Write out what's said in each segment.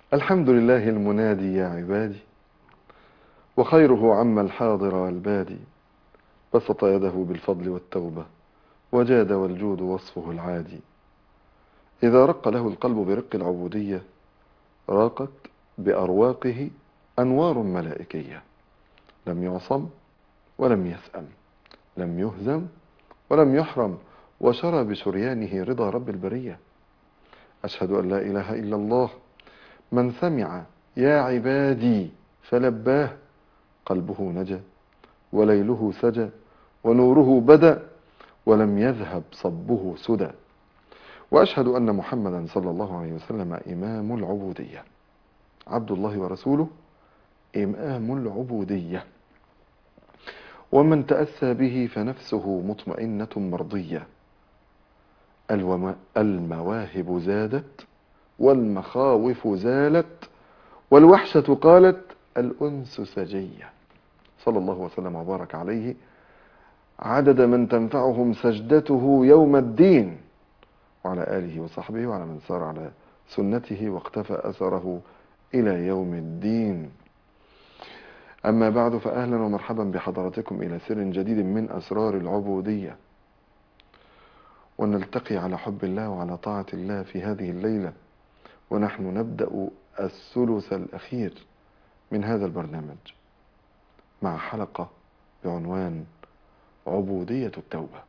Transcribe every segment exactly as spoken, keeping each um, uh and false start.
الحمد لله المنادي يا عبادي، وخيره عم الحاضر والبادي. بسط يده بالفضل والتوبة، وجاد والجود وصفه العادي. إذا رق له القلب برق العبودية، راقت بأرواقه أنوار ملائكية. لم يعصم ولم يسأم، لم يهزم ولم يحرم، وشرى بشريانه رضا رب البرية. أشهد أن لا إله إلا الله، من سمع يا عبادي فلباه، قلبه نجا وليله سجى ونوره بدا، ولم يذهب صبه سدى. وأشهد أن محمدا صلى الله عليه وسلم إمام العبودية، عبد الله ورسوله، إمام العبودية. ومن تأسى به فنفسه مطمئنة مرضية. المواهب زادت والمخاوف زالت، والوحشة قالت الأنس سجية. صلى الله وسلم وبارك عليه عدد من تنفعهم سجدته يوم الدين، وعلى آله وصحبه وعلى من سار على سنته واقتفى أثره إلى يوم الدين. أما بعد، فأهلا ومرحبا بحضراتكم إلى سر جديد من أسرار العبودية، ونلتقي على حب الله وعلى طاعة الله في هذه الليلة، ونحن نبدأ الثلث الأخير من هذا البرنامج مع حلقة بعنوان عبودية التوبة.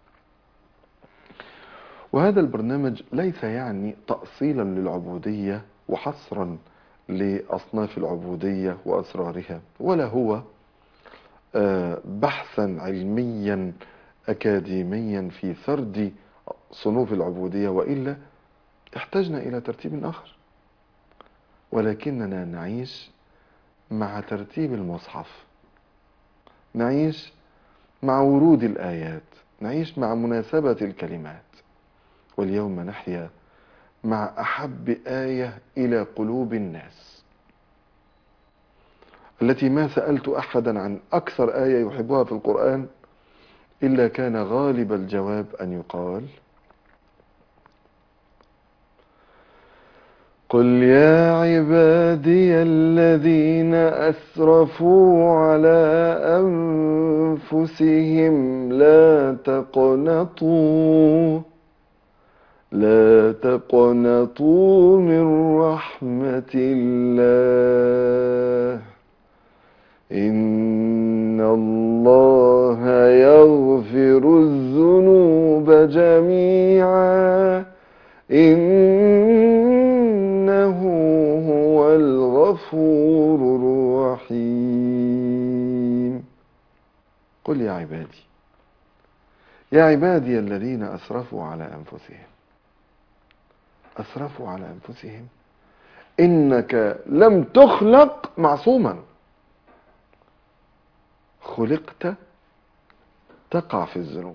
وهذا البرنامج ليس يعني تأصيلا للعبودية وحصرا لأصناف العبودية وأسرارها، ولا هو بحثا علميا أكاديميا في سرد صنوف العبودية، وإلا احتجنا إلى ترتيب آخر. ولكننا نعيش مع ترتيب المصحف، نعيش مع ورود الآيات، نعيش مع مناسبة الكلمات. واليوم نحيا مع أحب آية إلى قلوب الناس، التي ما سألت أحدا عن أكثر آية يحبها في القرآن إلا كان غالب الجواب أن يقال: قل يا عبادي الذين أسرفوا على أنفسهم لا تقنطوا لا تقنطوا من رحمة الله، إن الله يغفر الذنوب جميعا، إنه هو الغفور الرحيم. قل يا عبادي يا عبادي الذين أسرفوا على أنفسهم، أسرفوا على أنفسهم. إنك لم تخلق معصوما، خلقت تقع في الذنوب،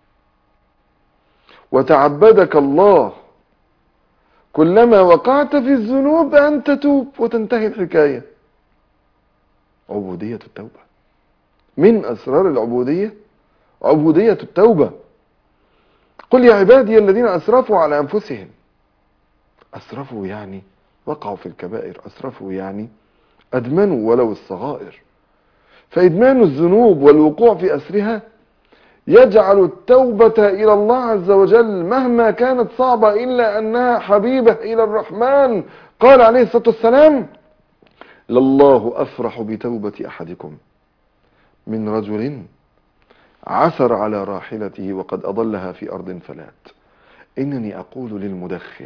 وتعبدك الله كلما وقعت في الذنوب أن تتوب وتنتهي الحكاية. عبودية التوبة، من أسرار العبودية عبودية التوبة. قل يا عبادي الذين أسرفوا على أنفسهم. أسرفوا يعني وقعوا في الكبائر، أسرفوا يعني أدمنوا ولو الصغائر. فإدمان الذنوب والوقوع في أسرها يجعل التوبة إلى الله عز وجل مهما كانت صعبة إلا أنها حبيبة إلى الرحمن. قال عليه الصلاة والسلام: لله أفرح بتوبة أحدكم من رجل عثر على راحلته وقد أضلها في أرض فلات. إنني أقول للمدخن،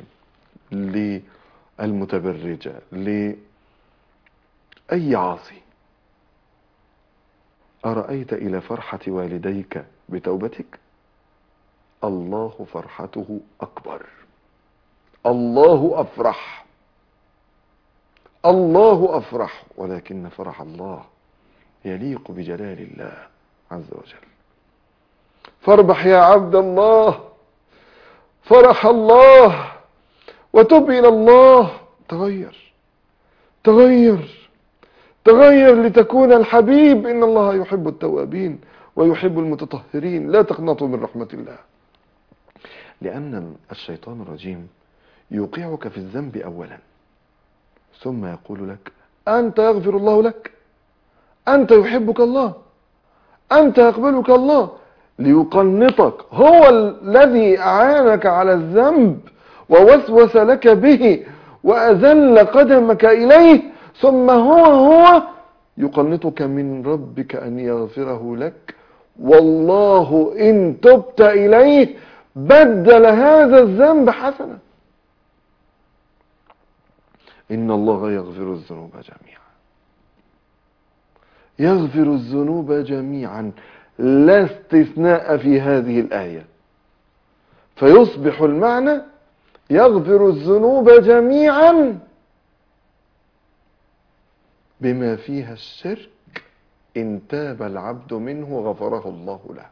للمتبرجة، لأي عاصي: أرأيت إلى فرحة والديك بتوبتك؟ الله فرحته أكبر، الله أفرح، الله أفرح، ولكن فرح الله يليق بجلال الله عز وجل. فاربح يا عبد الله، فرح الله، وتب إلى الله. تغير تغير تغير لتكون الحبيب. إن الله يحب التوابين ويحب المتطهرين. لا تقنطوا من رحمة الله، لأن الشيطان الرجيم يوقعك في الذنب أولا، ثم يقول لك أنت يغفر الله لك، أنت يحبك الله، أنت يقبلك الله، ليقنطك. هو الذي أعانك على الذنب ووسوس لك به وأذل قدمك إليه، ثم هو هو يقنطك من ربك أن يغفره لك. والله إن تبت إليه بدل هذا الذنب حسنة. إن الله يغفر الذنوب جميعا، يغفر الذنوب جميعا، لا استثناء في هذه الآية. فيصبح المعنى يغفر الذنوب جميعا بما فيها الشرك، إن تاب العبد منه غفره الله له.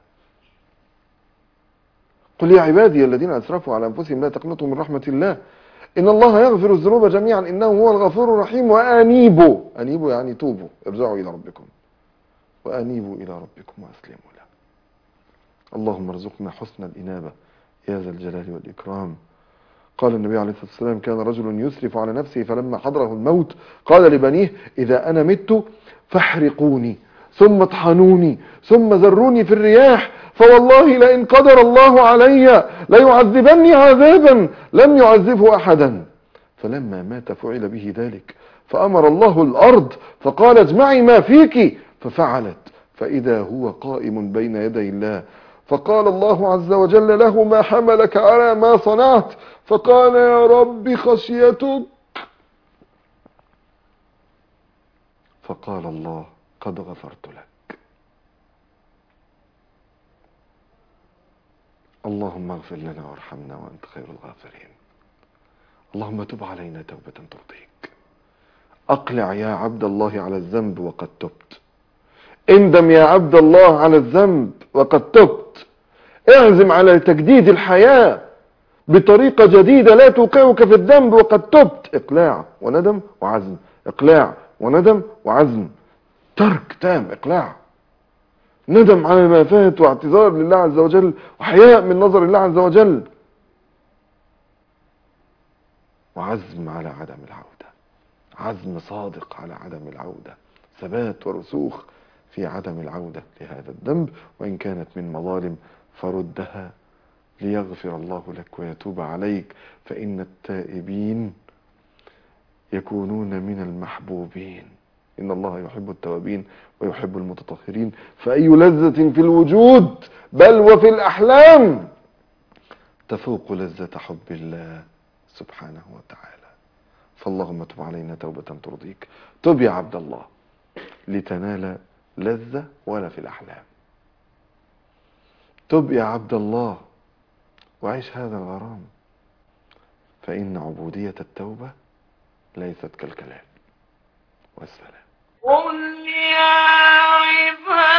قل يا عبادي الذين أسرفوا على أنفسهم لا تقنطوا من رحمة الله إن الله يغفر الذنوب جميعا إنه هو الغفور الرحيم وأنيبوا، أنيبوا يعني توبوا، ارجعوا إلى ربكم، وأنيبوا إلى ربكم وأسلموا له. اللهم ارزقنا حسن الإنابة يا ذا الجلال والإكرام. قال النبي عليه الصلاة والسلام كان رجل يسرف على نفسه فلما حضره الموت قال لبنيه إذا أنا مت فاحرقوني ثم اطحنوني ثم ذروني في الرياح، فوالله لئن قدر الله علي ليعذبني عذابا لم يعذبه أحدا. فلما مات فعل به ذلك، فأمر الله الأرض فقال اجمعي ما فيك، ففعلت، فإذا هو قائم بين يدي الله، فقال الله عز وجل له ما حملك على ما صنعت؟ فقال يا رب خشيتك. فقال الله قد غفرت لك. اللهم اغفر لنا وارحمنا وأنت خير الغافرين. اللهم تب علينا توبة ترضيك. أقلع يا عبد الله على الذنب وقد تبت. اندم يا عبد الله على الذنب وقد تبت. اعزم على تجديد الحياة بطريقة جديدة لا توقعك في الذنب وقد تبت. اقلاع وندم وعزم، اقلاع وندم وعزم، ترك تام، اقلاع، ندم على ما فات واعتذار لله عز وجل وحياء من نظر الله عز وجل، وعزم على عدم العودة، عزم صادق على عدم العودة، ثبات ورسوخ في عدم العودة لهذا الذنب، وإن كانت من مظالم فردها ليغفر الله لك ويتوب عليك، فإن التائبين يكونون من المحبوبين. إن الله يحب التوابين ويحب المتطهرين. فأي لذة في الوجود بل وفي الأحلام تفوق لذة حب الله سبحانه وتعالى. فاللهم تب علينا توبة ترضيك. تب يا عبد الله لتنال لذة ولا في الأحلام. تب يا عبد الله وعيش هذا الغرام، فإن عبودية التوبة ليست كالكلام. والسلام. قل يا عبادي